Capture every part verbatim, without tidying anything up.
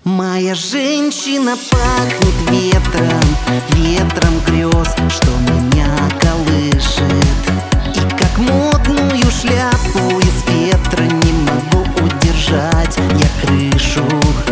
Моя женщина пахнет ветром, ветром грез, что меня колышет. И как модную шляпу из ветра не могу удержать я крышу.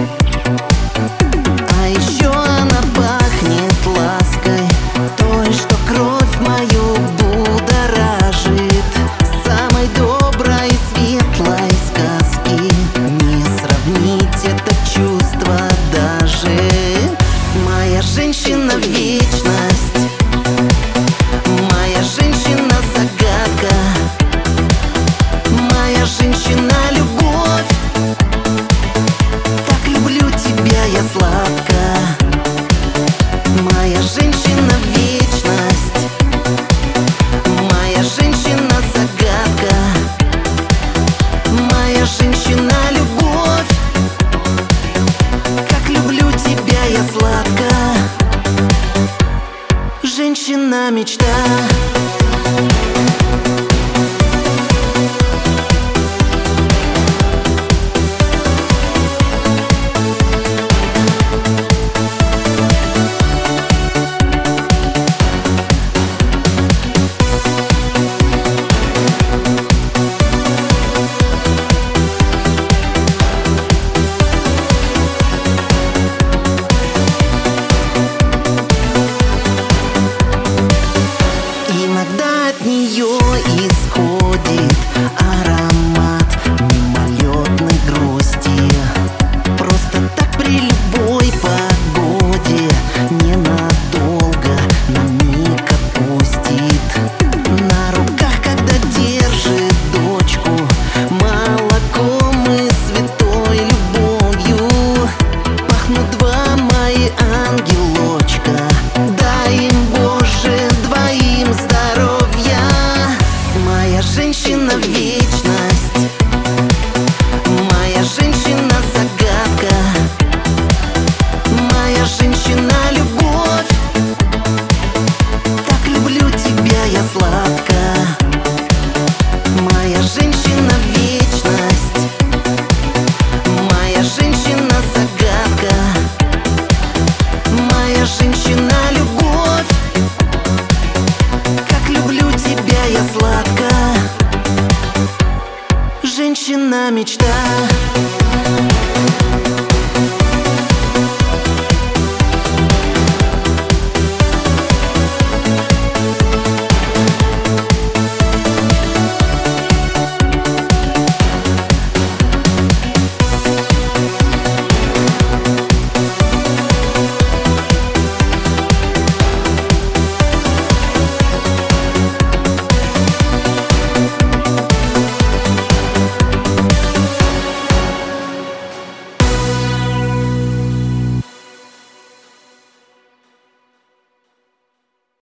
А еще она пахнет лаской, той, что кровь мою будоражит. Самой доброй и светлой сказки не сравнить это чувство даже. Моя женщина — вечность, моя женщина — загадка, моя женщина — любовь. Так люблю тебя я сладко.